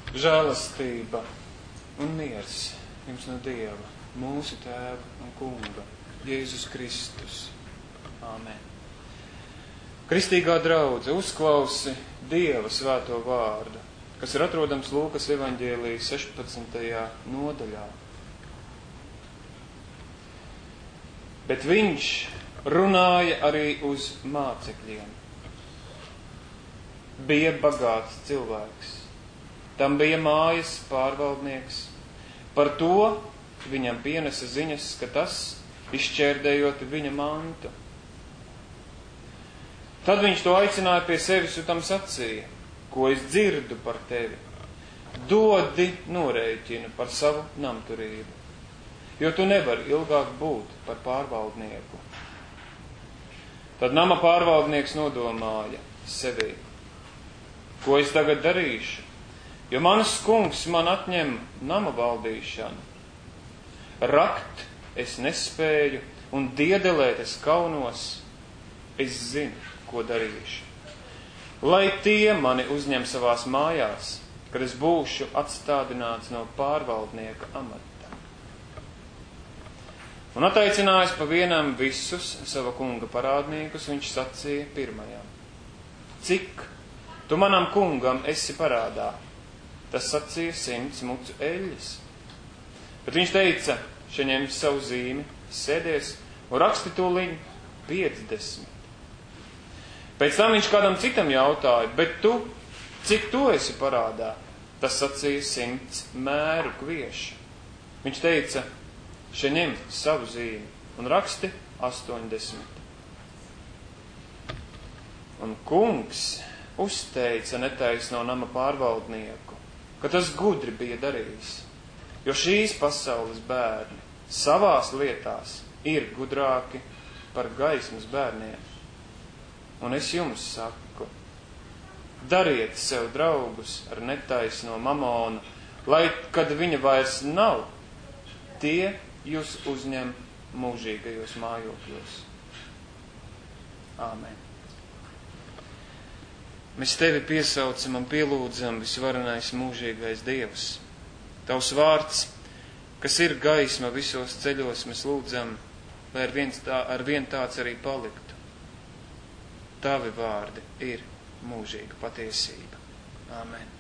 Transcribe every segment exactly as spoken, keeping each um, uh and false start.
Žēlastība un miers jums no Dieva, mūsu Tēva un Kunga, Jēzus Kristus. Āmen. Kristīgā draudze, uzklausi Dieva svēto vārdu, kas ir atrodams Lūkas evaņģēlija sešpadsmitajā nodaļā. Bet viņš runāja arī uz mācekļiem. Bija bagāts cilvēks. Tam bija mājas pārvaldnieks. Par to viņam pienesa ziņas, ka tas izšķērdējot viņa mantu. Tad viņš to aicināja pie sevis un tam sacīja: ko es dzirdu par tevi, dodi norēķinu par savu namturību, jo tu nevari ilgāk būt par pārvaldnieku. Tad nama pārvaldnieks nodomāja sevī: ko es tagad darīšu, jo mans kungs man atņem nama valdīšanu. Rakt es nespēju un diedelēt es kaunos, es zinu, ko darīšu. Lai tie mani uzņem savās mājās, kad es būšu atstādināts no pārvaldnieka amata. Un attaicinājis pa vienam visus sava kunga parādniekus, viņš sacīja pirmajam: cik tu manam kungam esi parādā? Tas sacīja simts mucu eļļas. Bet viņš teica: še ņem savu zīmi, sēdies un raksti tūliņ piecdesmit. Pēc tam viņš kādam citam jautāja: bet tu, cik tu esi parādā? Tas sacīja: simts mēru kviešu. Viņš teica: še ņem savu zīmi un raksti astoņdesmit. Un kungs uzteica netaisno nama pārvaldnieku, ka tas gudri bija darījis, jo šīs pasaules bērni savās lietās ir gudrāki par gaismas bērniem. Un es jums saku, dariet sev draugus ar netaisno mamonu, lai, kad viņa vairs nav, tie jūs uzņem mūžīgajos mājokļos. Āmen. Mēs tevi piesaucam un pielūdzam, visvarenais mūžīgais Dievs. Tavs vārds, kas ir gaisma visos ceļos, mēs lūdzam, lai ar, viens tā, ar vien tāds arī paliktu. Tavi vārdi ir mūžīga patiesība. Āmen.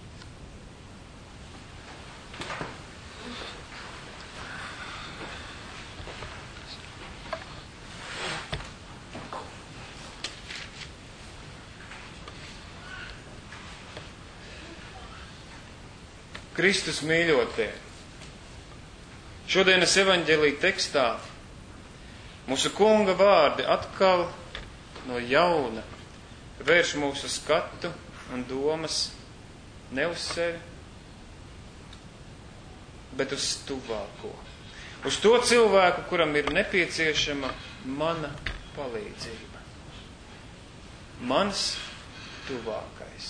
Kristus mīļotie, šodienas evaņģēlija tekstā mūsu kunga vārdi atkal no jauna vērš mūsu skatu un domas ne uz sevi, bet uz tuvāko. Uz to cilvēku, kuram ir nepieciešama mana palīdzība. Mans tuvākais.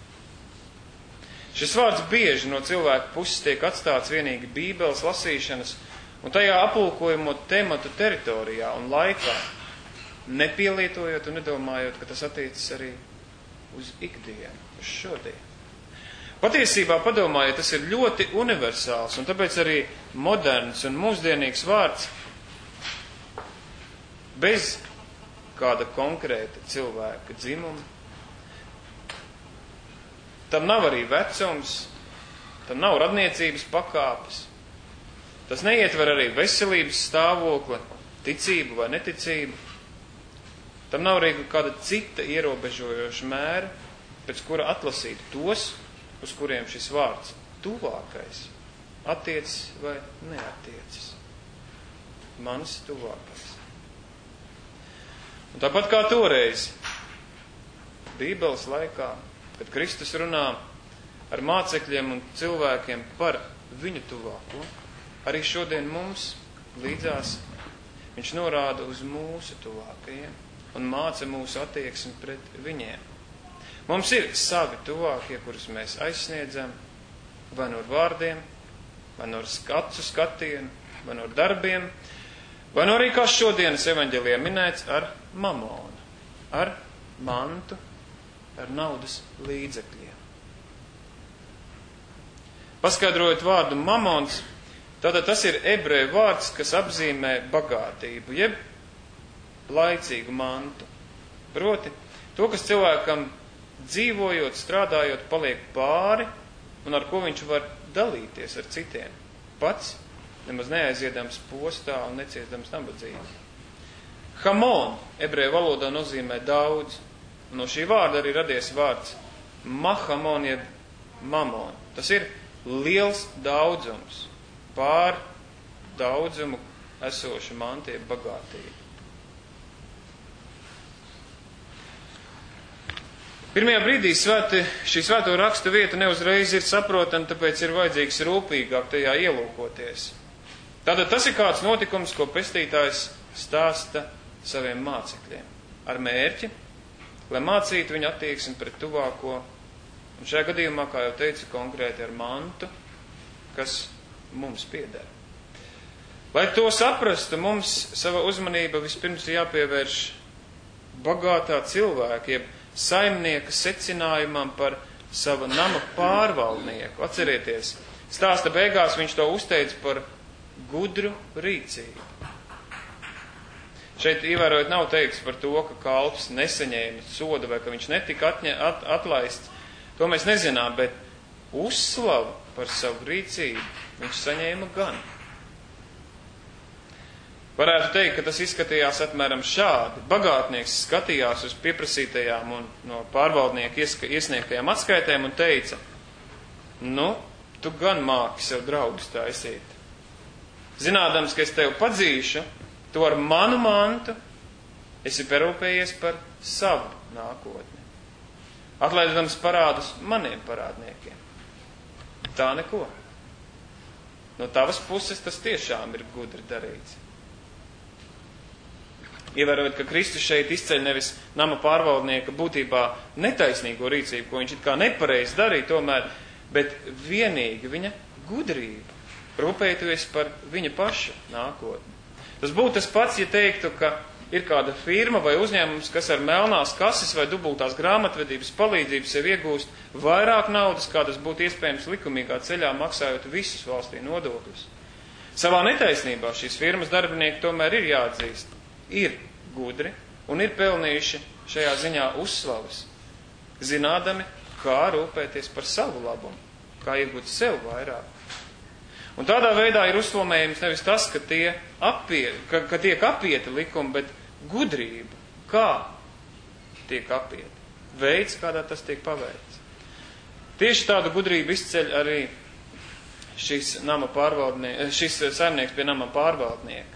Šis vārds bieži no cilvēka puses tiek atstāts vienīgi Bībeles lasīšanas un tajā apulkojamo tematu teritorijā un laikā, nepielietojot un nedomājot, ka tas attiecas arī uz ikdienu, uz šodien. Patiesībā, padomājiet, tas ir ļoti universāls un tāpēc arī moderns un mūsdienīgs vārds bez kāda konkrēta cilvēka dzimuma. Tam nav arī vecums, tam nav radniecības pakāpes, tas neietver arī veselības stāvokli, ticību vai neticību. Tam nav arī kāda cita ierobežojoša mēra, pēc kura atlasīt tos, uz kuriem šis vārds tuvākais attiecas vai neattiecas. Mans tuvākais. Un tāpat kā toreiz, Bībeles laikā, kad Kristus runā ar mācekļiem un cilvēkiem par viņu tuvāko, arī šodien mums līdzās viņš norāda uz mūsu tuvākajiem un māca mūsu attieksmi pret viņiem. Mums ir savi tuvākie, kurus mēs aizsniedzam, vai no vārdiem, vai no skatu skatienu, vai no darbiem, vai no arī, kā šodienas evaņģēlijā minēts, ar mamonu, ar mantu, ar naudas līdzekļiem. Paskaidrojot vārdu mamons, tātad tas ir ebreju vārds, kas apzīmē bagātību, jeb laicīgu mantu. Proti, to, kas cilvēkam dzīvojot, strādājot, paliek pāri un ar ko viņš var dalīties ar citiem. Pats nemaz neaiziedams postā un neciestams nabadzību. Hamon ebreju valodā nozīmē daudz. Un no šī vārda arī radies vārds mahamon, jeb mamon. Tas ir liels daudzums, pār daudzumu esoša manta, jeb bagātība. Pirmajā brīdī svēti, šī svēto rakstu vieta neuzreiz ir saprotama, tāpēc ir vajadzīgs rūpīgāk tajā ielūkoties. Tātad tas ir kāds notikums, ko pestītājs stāsta saviem mācekļiem. Ar mērķi, lai mācītu viņu attieksmi pret tuvāko, un šajā gadījumā, kā jau teicu, konkrēti ar mantu, kas mums pieder. Lai to saprastu, mums sava uzmanība vispirms jāpievērš bagātā cilvēka, jeb saimnieka secinājumam par sava nama pārvaldnieku. Atcerieties, stāsta beigās viņš to uzteica par gudru rīcību. Šeit ievērojot nav teikts par to, ka kalps nesaņēma sodu vai ka viņš netika atņa, at, atlaists. To mēs nezinām, bet uzslavu par savu rīcību viņš saņēma gan. Varētu teikt, ka tas izskatījās apmēram šādi. Bagātnieks skatījās uz pieprasītajām un no pārvaldnieka iesniegtajām atskaitēm un teica, nu, tu gan māki sev draugus taisīt. Zinādams, ka es tevi padzīšu, tu ar manu mantu esi parūpējies par savu nākotni. Atlaidams parādus maniem parādniekiem. Tā neko. No tavas puses tas tiešām ir gudri darīts. Ievērojot, ka Kristus šeit izceļ nevis nama pārvaldnieka būtībā netaisnīgo rīcību, ko viņš it kā nepareizi darīja tomēr, bet vienīgi viņa gudrību, rūpējoties par viņa paša nākotni. Tas būtu tas pats, ja teiktu, ka ir kāda firma vai uzņēmums, kas ar melnās kases vai dubultās grāmatvedības palīdzību sev iegūst vairāk naudas, kā tas būtu iespējams likumīgā ceļā, maksājot visus valstī nodokļus. Savā netaisnībā šīs firmas darbinieki tomēr ir jāatzīst. Ir gudri un ir pelnījuši šajā ziņā uzslavas, zinādami, kā rūpēties par savu labumu, kā iegūt sev vairāk. Un tādā veidā ir uzslavējums nevis tas, ka, tie apie, ka, ka tiek apieti likumi, bet gudrība, kā tiek apieti, veids, kādā tas tiek paveikts. Tieši tādu gudrību izceļ arī šis, nama pārvaldnieks, šis saimnieks pie nama pārvaldnieka.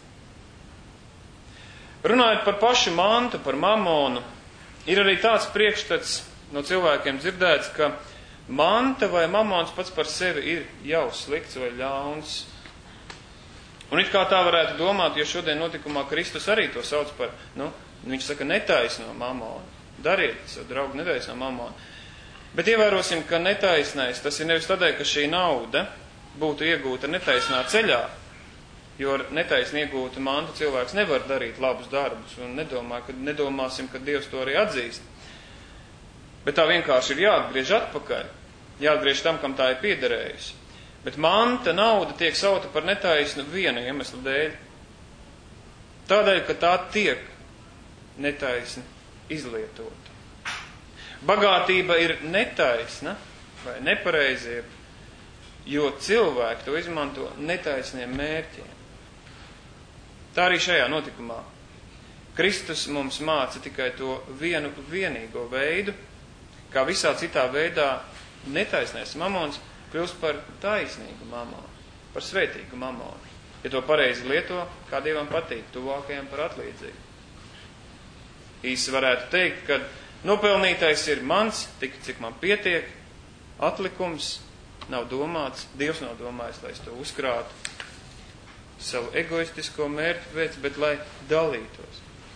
Runājot par pašu mantu, par mamonu, ir arī tāds priekšstats no cilvēkiem dzirdēts, ka manta vai mamons pats par sevi ir jau slikts vai ļauns. Un it kā tā varētu domāt, jo šodien notikumā Kristus arī to sauc par, nu, viņš saka, netaisno mamonu. Dariet, savu draugu, netaisno mamonu. Bet ievērosim, ka netaisnais, tas ir nevis tādēļ, ka šī nauda būtu iegūta netaisnā ceļā, jo ar netaisni iegūtu mantu cilvēks nevar darīt labus darbus, un nedomā, ka, nedomāsim, ka Dievs to arī atzīst. Bet tā vienkārši ir jāatgriež atpakaļ, jāatgriež tam, kam tā ir piederējusi. Bet manta, nauda tiek sauta par netaisnu viena iemesla dēļ. Tādēļ, ka tā tiek netaisni izlietota. Bagātība ir netaisna vai nepareizi, jo cilvēki to izmanto netaisniem mērķiem. Tā arī šajā notikumā. Kristus mums māca tikai to vienu vienīgo veidu, kā visā citā veidā netaisnais mamons kļūst par taisnīgu mamonu, par svētīgu mamonu. Ja to pareizi lieto, kā Dievam patīk, tuvākajam par atlīdzību. Īsi varētu teikt, ka nopelnītais ir mans, tik cik man pietiek, atlikums nav domāts, Dievs nav domājis, lai es to uzkrātu savu egoistisko mērķu pēc, bet lai dalītos.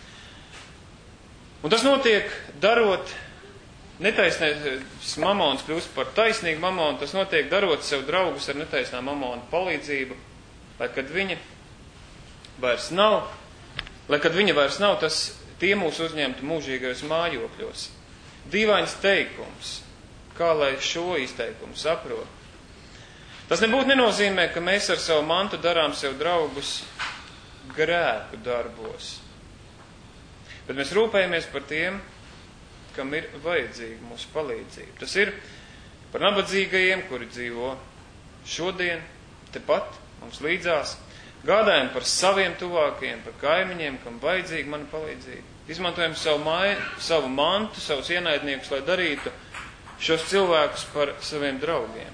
Un tas notiek darot, netaisnais mamons kļūst par taisnīgu mamonu, tas notiek darot sev draugus ar netaisnā mamona palīdzību, lai kad viņi vairs nav, lai kad viņa vairs nav, tas tie mūs uzņemtu mūžīgajos mājokļos. Dīvains teikums, kā lai šo izteikumu saprot. Tas nebūtu nenozīmē, ka mēs ar savu mantu darām sev draugus grēku darbos. Bet mēs rūpējamies par tiem, kam ir vajadzīga mūsu palīdzība. Tas ir par nabadzīgajiem, kuri dzīvo šodien, tepat mums līdzās. Gādājam par saviem tuvākajiem, par kaimiņiem, kam vajadzīga mana palīdzība. Izmantojam savu, mai, savu mantu, savus ienaidniekus, lai darītu šos cilvēkus par saviem draugiem.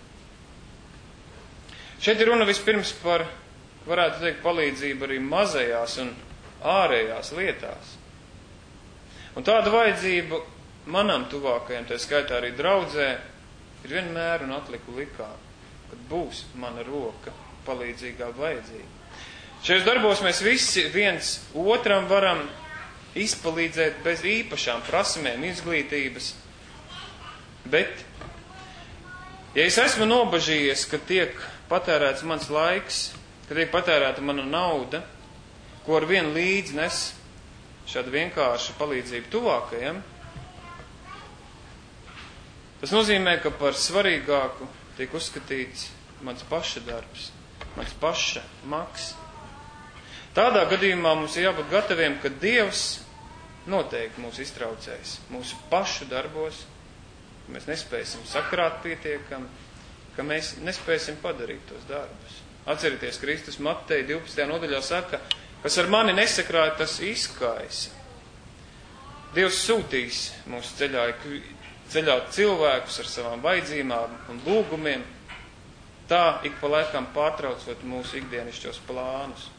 Šeit ir runa vispirms par, varētu teikt, palīdzību arī mazajās un ārējās lietās. Un tāda vajadzība manam tuvākajam, tā skaitā arī draudzē, ir vienmēr un atliku likā, kad būs mana roka palīdzīgā vajadzīga. Šajos darbos mēs visi viens otram varam izpalīdzēt bez īpašām prasmēm, izglītības. Bet, ja es esmu nobažījies, ka tiek patērēts mans laiks, ka tiek patērēta mana nauda, ko ar vienu līdzi nes šāda vienkārša palīdzība tuvākajam, tas nozīmē, ka par svarīgāku tiek uzskatīts mans paša darbs, mans paša maks. Tādā gadījumā mums ir jābūt gataviem, ka Dievs noteikti mūs iztraucēs mūsu pašu darbos, ka mēs nespēsim sakrāt pietiekami, ka mēs nespēsim padarīt tos darbus. Atcerieties, Kristus Mateja divpadsmitajā nodaļā saka, kas ar mani nesakrāja, tas izkaisa. Dievs sūtīs mūsu ceļā, ceļā cilvēkus ar savām vajadzībām un lūgumiem, tā ik pa laikam pārtraucot mūsu ikdienišķos plānus.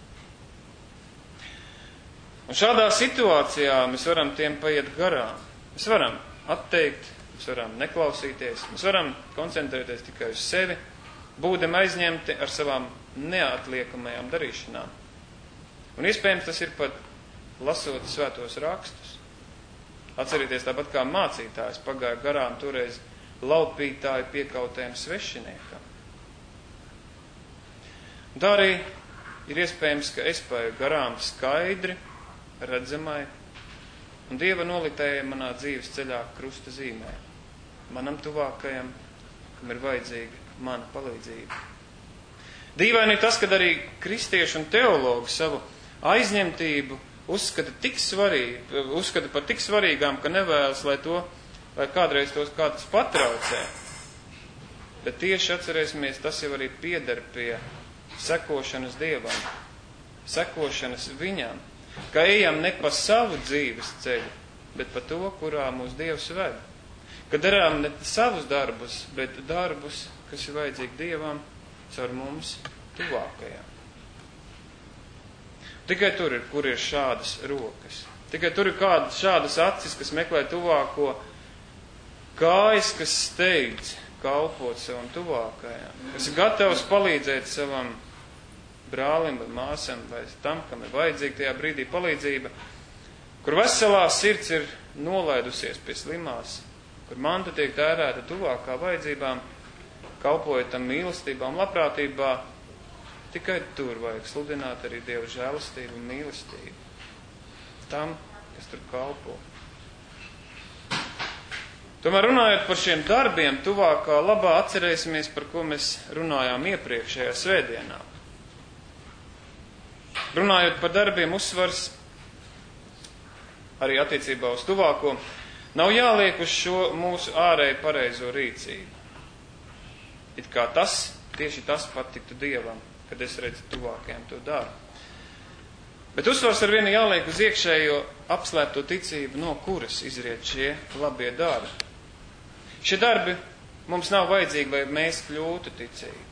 Un šādā situācijā mēs varam tiem paiet garām. Mēs varam atteikt, mēs varam neklausīties, mēs varam koncentrēties tikai uz sevi, būdam aizņemti ar savām neatliekamajām darīšanām. Un iespējams tas ir pat lasot svētos rakstus. Atcerieties, tāpat kā mācītājs pagāja garām toreiz laupītāju piekautajam svešiniekam. Un tā arī ir iespējams, ka es paiet garām skaidri, redzamai un Dieva noliktējai manā dzīves ceļā krusta zīmē, manam tuvākajam, kam ir vajadzīga mana palīdzība. Dīvaini ir tas, kad arī kristieši un teologi savu aizņemtību uzskata, tik svarīgi, uzskata par tik svarīgām, ka nevēlas, lai to, lai kādreiz tos kāds patraucē. Bet tieši atcerēsimies, tas jau arī pieder pie sekošanas Dievam, sekošanas viņam, ka ejam ne pa savu dzīves ceļu, bet pa to, kurā mūs Dievs ved. Ka darām ne savus darbus, bet darbus, kas ir vajadzīgi Dievam, caur mums tuvākajām. Tikai tur ir, kur ir šādas rokas. Tikai tur ir kādas šādas acis, kas meklē tuvāko, kājas, kas steidz kalpot savam tuvākajām, kas ir gatavs palīdzēt savam brālim vai māsam vai tam, kam ir vajadzīga tajā brīdī palīdzība, kur veselā sirds ir nolaidusies pie slimās, kur manta tiek tērēta tuvākā vajadzībām, kalpojot tam mīlestībā un labprātībā, tikai tur vajag sludināt arī Dieva žēlastību un mīlestību tam, kas tur kalpo. Tomēr runājot par šiem darbiem tuvākā labā, atcerēsimies, par ko mēs runājām iepriekšējā svētdienā. Runājot par darbiem, uzsvars arī attiecībā uz tuvāko, nav jāliek uz šo mūsu ārēji pareizo rīcību. It kā tas, tieši tas patiktu Dievam, kad es redzu tuvākajiem to daru. Bet uzsvars ar vienu jāliek uz iekšējo apslēpto ticību, no kuras izriet šie labie darbi. Šie darbi mums nav vajadzīgi, lai mēs kļūtu ticīgi.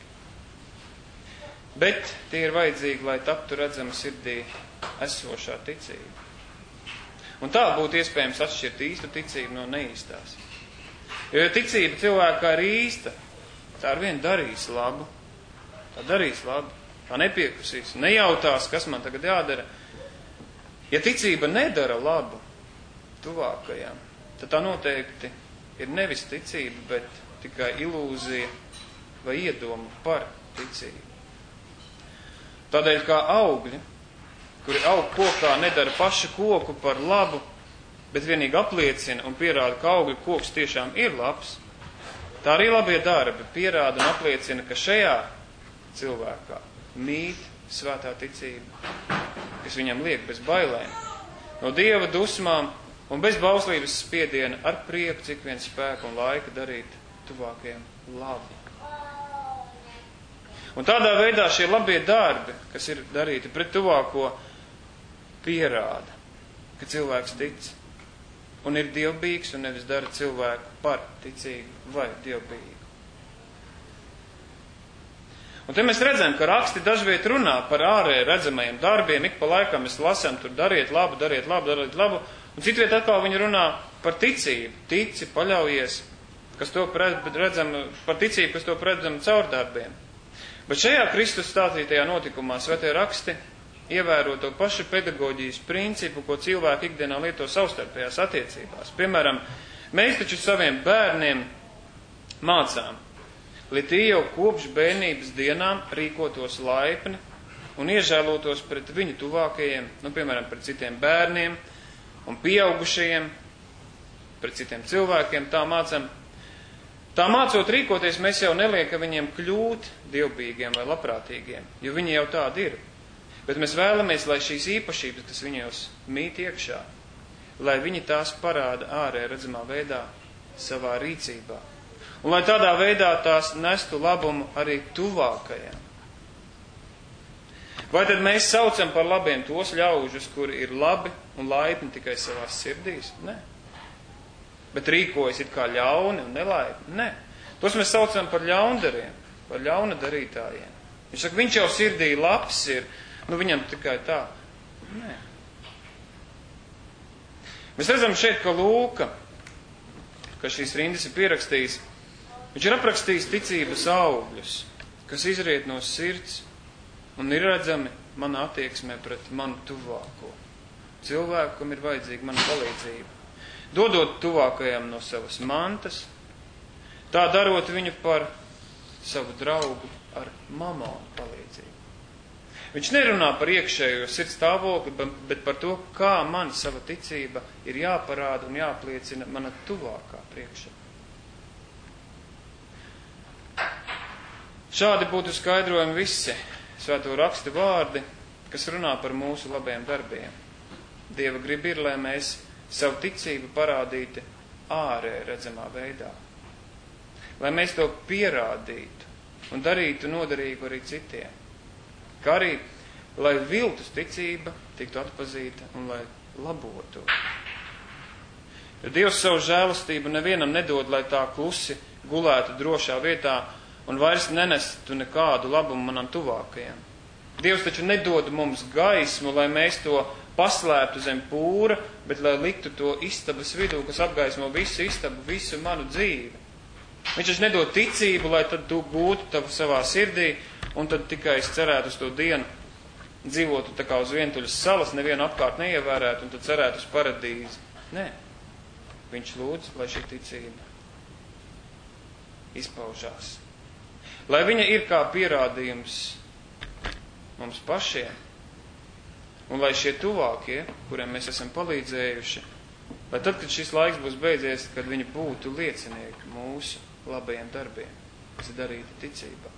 Bet tie ir vajadzīgi, lai taptu redzama sirdī esošā ticība. Un tā būtu iespējams atšķirt īstu ticību no neīstās. Jo, ja ticība cilvēkā ir īsta, tā ar vienu darīs labu. Tā darīs labu. Tā nepiekusīs, nejautās, kas man tagad jādara. Ja ticība nedara labu tuvākajām, tad tā noteikti ir nevis ticība, bet tikai ilūzija vai iedoma par ticību. Tādēļ kā augļi, kuri aug kokā, nedara pašu koku par labu, bet vienīgi apliecina un pierāda, ka augļu koks tiešām ir labs, Tā arī labie darbi pierāda un apliecina, ka šajā cilvēkā mīt svētā ticība, kas viņam liek bez bailēm, no Dieva dusmām un bez bauslības spiediena ar prieku, cik vien spēku un laika darīt tuvākajiem labu. Un tādā veidā šie labie darbi, kas ir darīti pret tuvāko, pierāda, ka cilvēks tic un ir dievbijīgs un nevis dara cilvēku par ticīgu vai dievbijīgu. Un te mēs redzam, ka raksti dažviet runā par ārēji redzamajiem darbiem, ik pa laikam mēs lasām, tur dariet labu, dariet labu, dariet labu, un citviet atkal viņi runā par ticību, tici, paļaujies, kas to redzam, par ticību, kas to redzam caur darbiem. Bet šajā Kristus stāstītajā notikumā svētie raksti ievēro to pašu pedagoģijas principu, ko cilvēki ikdienā lieto savstarpējās attiecībās. Piemēram, mēs taču saviem bērniem mācām, lai tie jau kopš bērnības dienām rīkotos laipni un iežēlotos pret viņu tuvākajiem, nu, piemēram, pret citiem bērniem un pieaugušajiem, pret citiem cilvēkiem, tā mācam. Tā mācot rīkoties, mēs jau neliekam viņiem kļūt dievbijīgiem vai labprātīgiem, jo viņi jau tādi ir. Bet mēs vēlamies, lai šīs īpašības, kas viņos mīt iekšā, lai viņi tās parāda ārē redzamā veidā savā rīcībā. Un lai tādā veidā tās nestu labumu arī tuvākajiem. Vai tad mēs saucam par labiem tos ļaužus, kuri ir labi un laipni tikai savās sirdīs? Nē. Bet rīkojas it kā ļauni un nelaipni? Nē. Tos mēs saucam par ļaundariem, par ļauna darītājiem. Viņš saka, viņš jau sirdī labs ir, nu viņam tikai tā. Nē. Mēs redzam šeit, ka Lūka, ka šīs rindas ir pierakstījis, viņš ir aprakstījis ticības augļus, kas izriet no sirds un ir redzami manā attieksmē pret manu tuvāko. Cilvēku, kam ir vajadzīga mana palīdzība. Dodot tuvākajam no savas mantas, tā darot viņu par savu draugu ar mamonu palīdzību. Viņš nerunā par iekšējo sirds stāvokli, bet par to, kā man sava ticība ir jāparāda un jāpliecina mana tuvākā priekšā. Šādi būtu skaidrojami visi svēto rakstu vārdi, kas runā par mūsu labiem darbiem. Dieva grib ir, lai mēs savu ticību parādītu ārē redzamā veidā. Lai mēs to pierādītu un darītu noderīgu arī citiem. Kā arī, lai viltus ticība tiktu atpazīta un lai labotu. Jo Dievs savu žēlastību nevienam nedod, lai tā klusi gulētu drošā vietā un vairs nenestu nekādu labumu manam tuvākajam. Dievs taču nedod mums gaismu, lai mēs to paslēptu zem pūra, bet lai liktu to istabas vidū, kas apgaismo visu istabu, visu manu dzīvi. Viņš taču nedod ticību, lai tad tu būtu tavu savā sirdī, un tad tikai es cerētu uz to dienu, dzīvotu tā kā uz vientuļas salas, nevienu apkārt neievērētu, un tad cerētu uz paradīzi. Nē. Viņš lūdz, lai šī ticība izpaužās. Lai viņa ir kā pierādījums mums pašiem, un lai šie tuvākie, kuriem mēs esam palīdzējuši, lai tad, kad šis laiks būs beidzies, kad viņi būtu liecinieki mūsu labajiem darbiem, kas ir darīti ticībā.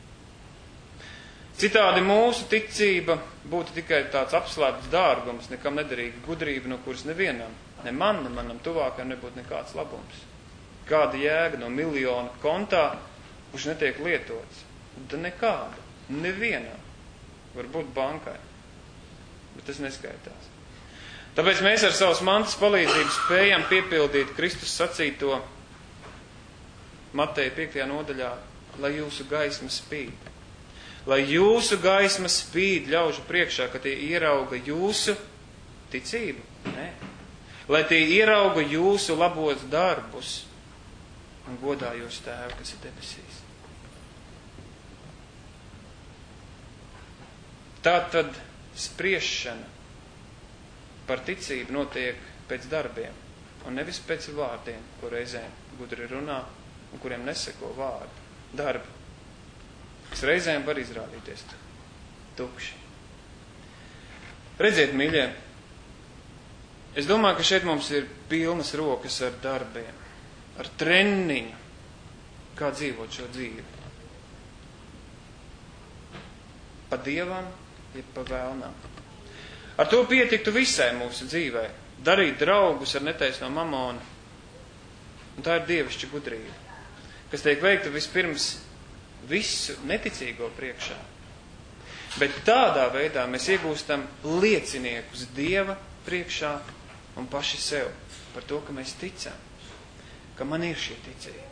Citādi mūsu ticība būtu tikai tāds apslēpts dārgums, nekam nederīga gudrība, no kuras nevienam, ne man, ne manam tuvākam nebūtu nekāds labums. Kāda jēga no miljona kontā, kurš netiek lietots? Tad nekāda, nevienam. Varbūt bankai. Bet tas neskaitās. Tāpēc mēs ar savas mantas palīdzību spējam piepildīt Kristus sacīto Mateja piektajā nodaļā, lai jūsu gaisma spīd. Lai jūsu gaisma spīd ļaužu priekšā, ka tie ierauga jūsu ticību. Nē. Lai tie ierauga jūsu labos darbus un godā jūs tēvu, kas ir debesīs. Tātad spriešana par ticību notiek pēc darbiem un nevis pēc vārdiem, ko reizēm gudri runā un kuriem neseko vārdu. Darbi, kas reizēm var izrādīties tukši. Redziet, mīļie, es domāju, ka šeit mums ir pilnas rokas ar darbiem, ar treniņu, kā dzīvot šo dzīvi. Pa dievam, ja pa vēlnām. Ar to pietiktu visai mūsu dzīvē. Darīt draugus ar netaisno mamonu. Un tā ir dievišķa gudrība, kas tiek veikta vispirms visu neticīgo priekšā. Bet tādā veidā mēs iegūstam lieciniekus Dieva priekšā un paši sev par to, ka mēs ticam, ka man ir šī ticība.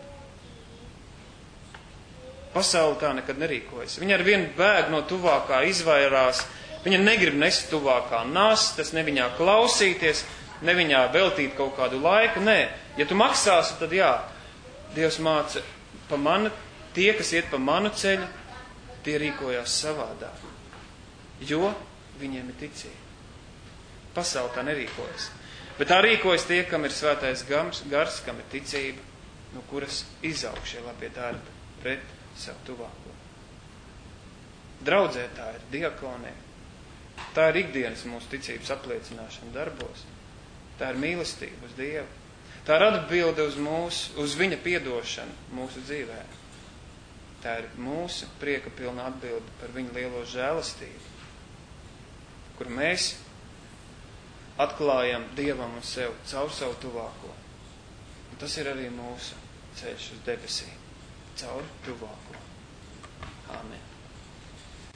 Pasaule tā nekad nerīkojas. Viņa ar vienu bēg no tuvākā, izvairās. Viņa negrib nest tuvākā nastas, ne viņā klausīties, ne viņā veltīt kaut kādu laiku. Nē, ja tu maksāsi, tad jā, Dievs māca, pa manu, tie, kas iet pa manu ceļu, tie rīkojās savādāk. Jo viņiem ir ticība. Pasaule tā nerīkojas. Bet tā rīkojas tie, kam ir svētais gars, gars, kam ir ticība, no kuras izaug šie labie darbi pret savu tuvāko. Draudzē tā ir diakonē. Tā ir ikdienas mūsu ticības apliecināšana darbos. Tā ir mīlestība uz Dievu. Tā ir atbilde uz mūsu, uz viņa piedošanu mūsu dzīvē. Tā ir mūsu prieka pilna atbilde par viņa lielo žēlastību, kur mēs atklājam Dievam un sev caur savu tuvāko. Un tas ir arī mūsu ceļš uz debesīm, caur tuvāko. Āmen.